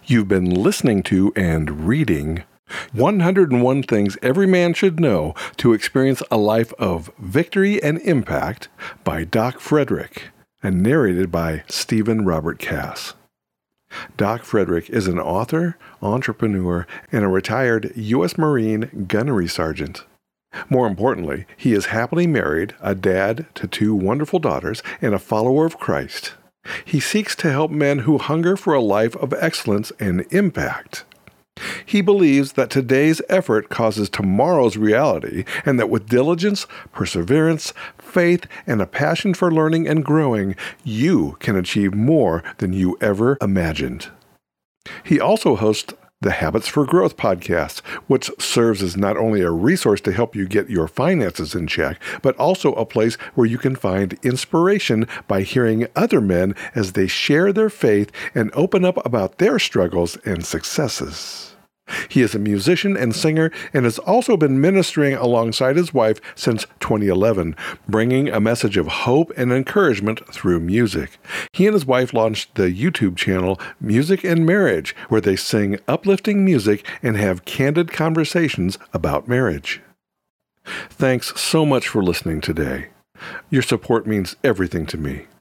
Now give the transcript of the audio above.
You've been listening to and reading 101 Things Every Man Should Know to Experience a Life of Victory and Impact by Doc Frederick, and narrated by Stephen Robert Cass. Doc Frederick is an author, entrepreneur, and a retired U.S. Marine gunnery sergeant. More importantly, he is happily married, a dad to 2 wonderful daughters, and a follower of Christ. He seeks to help men who hunger for a life of excellence and impact. He believes that today's effort causes tomorrow's reality, and that with diligence, perseverance, faith, and a passion for learning and growing, you can achieve more than you ever imagined. He also hosts the Habits for Growth podcast, which serves as not only a resource to help you get your finances in check, but also a place where you can find inspiration by hearing other men as they share their faith and open up about their struggles and successes. He is a musician and singer and has also been ministering alongside his wife since 2011, bringing a message of hope and encouragement through music. He and his wife launched the YouTube channel Music and Marriage, where they sing uplifting music and have candid conversations about marriage. Thanks so much for listening today. Your support means everything to me.